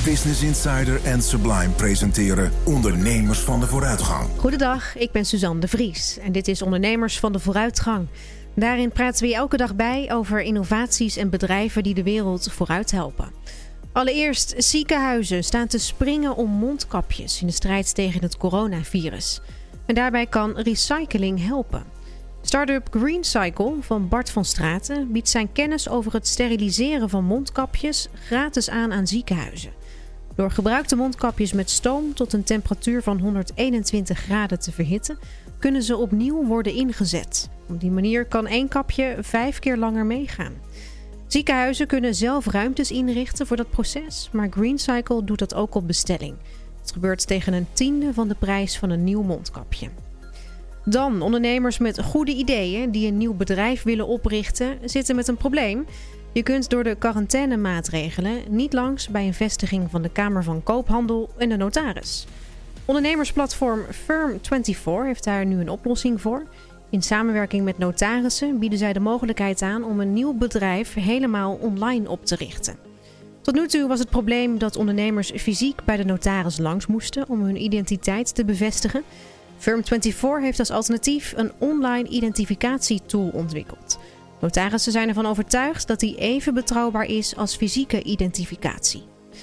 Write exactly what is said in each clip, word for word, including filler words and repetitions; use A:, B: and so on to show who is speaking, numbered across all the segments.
A: Business Insider en Sublime presenteren Ondernemers van de Vooruitgang.
B: Goedendag, ik ben Suzanne de Vries en dit is Ondernemers van de Vooruitgang. Daarin praten we je elke dag bij over innovaties en bedrijven die de wereld vooruit helpen. Allereerst, ziekenhuizen staan te springen om mondkapjes in de strijd tegen het coronavirus. En daarbij kan recycling helpen. Startup GreenCycle van Bart van Straten biedt zijn kennis over het steriliseren van mondkapjes gratis aan aan ziekenhuizen. Door gebruikte mondkapjes met stoom tot een temperatuur van honderdeenentwintig graden te verhitten, kunnen ze opnieuw worden ingezet. Op die manier kan één kapje vijf keer langer meegaan. Ziekenhuizen kunnen zelf ruimtes inrichten voor dat proces, maar GreenCycle doet dat ook op bestelling. Het gebeurt tegen een tiende van de prijs van een nieuw mondkapje. Dan, ondernemers met goede ideeën die een nieuw bedrijf willen oprichten, zitten met een probleem. Je kunt door de quarantainemaatregelen niet langs bij een vestiging van de Kamer van Koophandel en de notaris. Ondernemersplatform Firm vierentwintig heeft daar nu een oplossing voor. In samenwerking met notarissen bieden zij de mogelijkheid aan om een nieuw bedrijf helemaal online op te richten. Tot nu toe was het probleem dat ondernemers fysiek bij de notaris langs moesten om hun identiteit te bevestigen. Firm vierentwintig heeft als alternatief een online identificatietool ontwikkeld. Notarissen zijn ervan overtuigd dat die even betrouwbaar is als fysieke identificatie.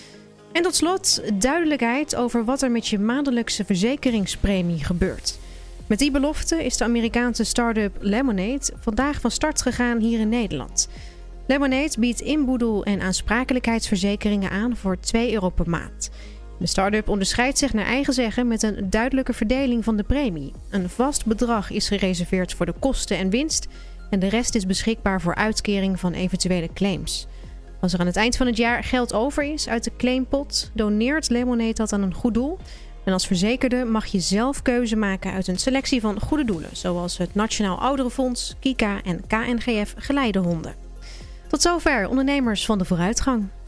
B: En tot slot duidelijkheid over wat er met je maandelijkse verzekeringspremie gebeurt. Met die belofte is de Amerikaanse start-up Lemonade vandaag van start gegaan hier in Nederland. Lemonade biedt inboedel- en aansprakelijkheidsverzekeringen aan voor twee euro per maand. De start-up onderscheidt zich naar eigen zeggen met een duidelijke verdeling van de premie. Een vast bedrag is gereserveerd voor de kosten en winst en de rest is beschikbaar voor uitkering van eventuele claims. Als er aan het eind van het jaar geld over is uit de claimpot, doneert Lemonade dat aan een goed doel. En als verzekerde mag je zelf keuze maken uit een selectie van goede doelen, zoals het Nationaal Ouderenfonds, Kika en K N G F Geleidehonden. Tot zover Ondernemers van de Vooruitgang.